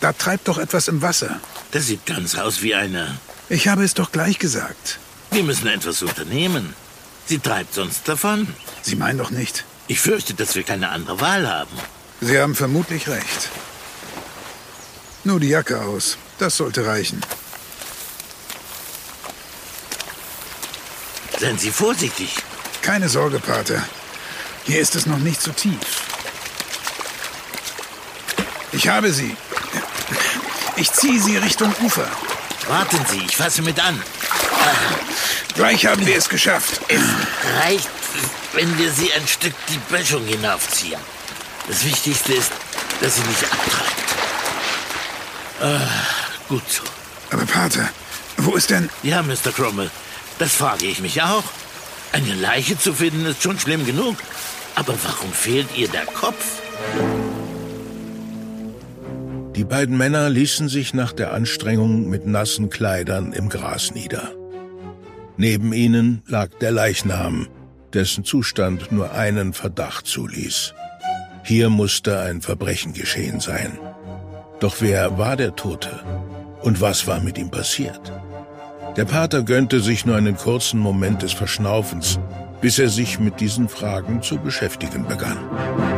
Da treibt doch etwas im Wasser. Das sieht ganz aus wie eine... Ich habe es doch gleich gesagt. Wir müssen etwas unternehmen. Sie treibt sonst davon. Sie meinen doch nicht. Ich fürchte, dass wir keine andere Wahl haben. Sie haben vermutlich recht. Nur die Jacke aus. Das sollte reichen. Seien Sie vorsichtig. Keine Sorge, Pater. Hier ist es noch nicht so tief. Ich habe sie. Ich ziehe sie Richtung Ufer. Warten Sie, ich fasse mit an. Gleich haben wir es geschafft. Es reicht, wenn wir sie ein Stück die Böschung hinaufziehen. Das Wichtigste ist, dass sie nicht abtreibt. Gut so. Aber Pater, wo ist denn... Ja, Mr. Cromwell, das frage ich mich auch. Eine Leiche zu finden ist schon schlimm genug. Aber warum fehlt ihr der Kopf? Die beiden Männer ließen sich nach der Anstrengung mit nassen Kleidern im Gras nieder. Neben ihnen lag der Leichnam, dessen Zustand nur einen Verdacht zuließ. Hier musste ein Verbrechen geschehen sein. Doch wer war der Tote? Und was war mit ihm passiert? Der Pater gönnte sich nur einen kurzen Moment des Verschnaufens, bis er sich mit diesen Fragen zu beschäftigen begann.